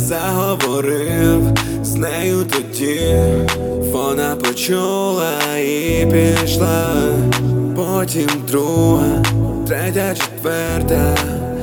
заговорив з нею тоді, вона почула і пішла. Потім друга, третя, четверта.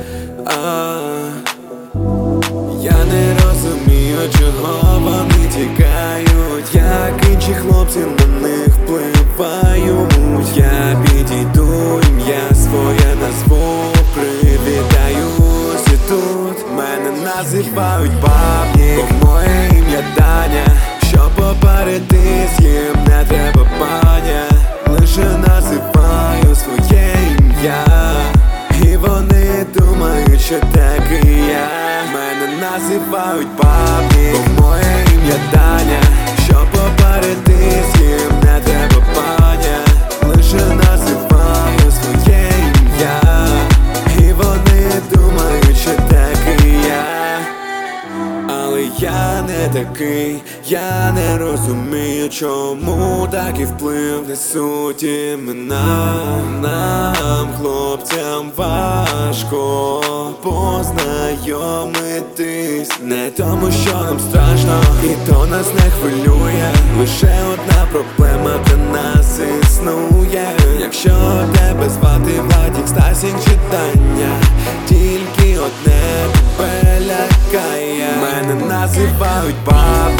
Я не розумію, чого вони тікають, як інші хлопці на них впливають. Я підійду, ім'я своє назву, привітаюсь і тут мене називають бабнік, бо моє ім'я Даня. Щоб попередись, їм не треба паня, лише називаю своє ім'я, і вони думають, що так і я. Мене називають бабнік, бо моє ім'я Даня. Щоб попередись, їм не треба паня, лише називаю своє ім'я, і вони думають, що так і я. Але я не такий, я не розумію, чому такий вплив несуть імена. Нам, хлопцям, важко познайомитись, не тому, що нам страшно, і то нас не хвилює. Лише одна проблема для нас існує. Якщо тебе звати Владік, Стасік чи Таня, тільки одне тебе лякає. Мене називають баб,